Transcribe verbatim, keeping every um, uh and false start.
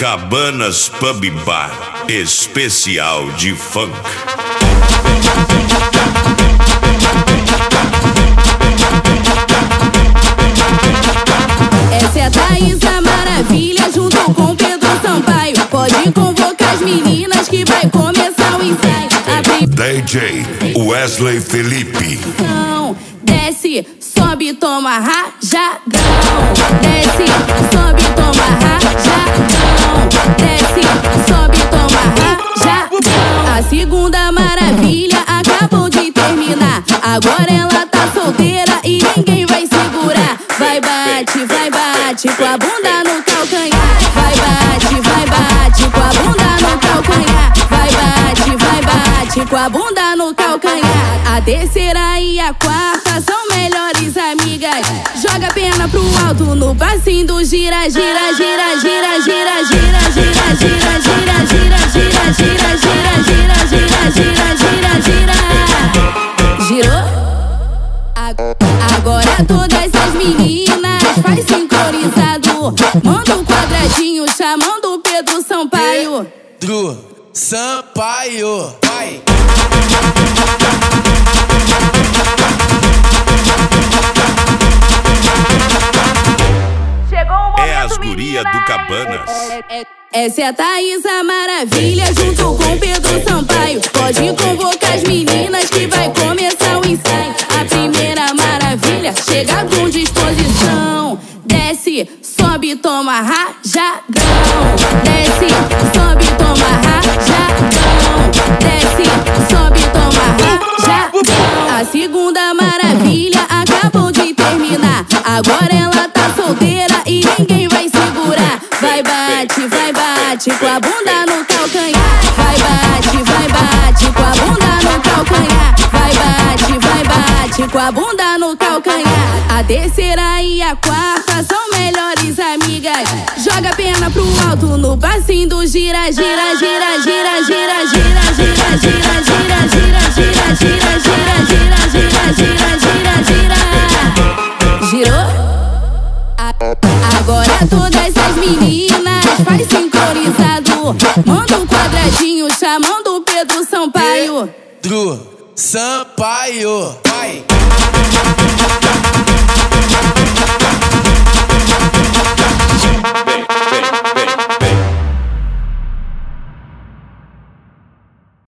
Cabanas Pub Bar, especial de funk. Essa é a Thaís, a maravilha, junto com Pedro Sampaio. Pode convocar as meninas que vai começar o ensaio. Abri... D J Wesley Felipe. Não, desce, sobe, toma rajadão. Desce, sobe, toma rajadão. Desce, sobe, toma rajadão. A segunda maravilha acabou de terminar. Agora ela tá solteira e ninguém vai segurar. Vai bate, vai bate com a bunda no calcanhar. Vai bate, vai bate com a bunda no calcanhar. Vai bate, vai bate com a bunda no calcanhar. A terceira e a quarta são melhores amigas. Joga a perna pro alto no passinho do gira, gira, gira, gira, gira, gira, gira, gira, gira, gira, gira, gira, gira, gira, gira, gira, gira, gira. Girou? Agora todas as meninas faz sincronizado. Manda um quadradinho chamando o Pedro Sampaio. Pedro Sampaio, vai. Chegou o momento, É as guria do Cabanas. Essa é a Thaís, a maravilha, junto com Pedro Sampaio. Pode convocar as meninas que vai começar o ensaio. A primeira maravilha chega com disposição. Desce, sobe, toma rajadão. Desce, sobe, toma rajadão. Desce, sobe, toma rajadão. A segunda maravilha acabou de terminar. Agora ela tá solteira e ninguém vai segurar. Vai bate, vai bate com a bunda no calcanhar. Vai bate, vai bate com a bunda no calcanhar. Vai bate, vai bate com a bunda no calcanhar. A terceira e a quarta são melhores amigas. Joga a perna pro alto no passinho do gira, gira, gira, gira, gira, gira, gira, gira, gira, gira, gira, gira, gira, gira, gira, gira, gira, gira. Girou? Agora todas as meninas faz sincronizado. Manda um quadradinho chamando o Pedro Sampaio. Pedro Sampaio, vai.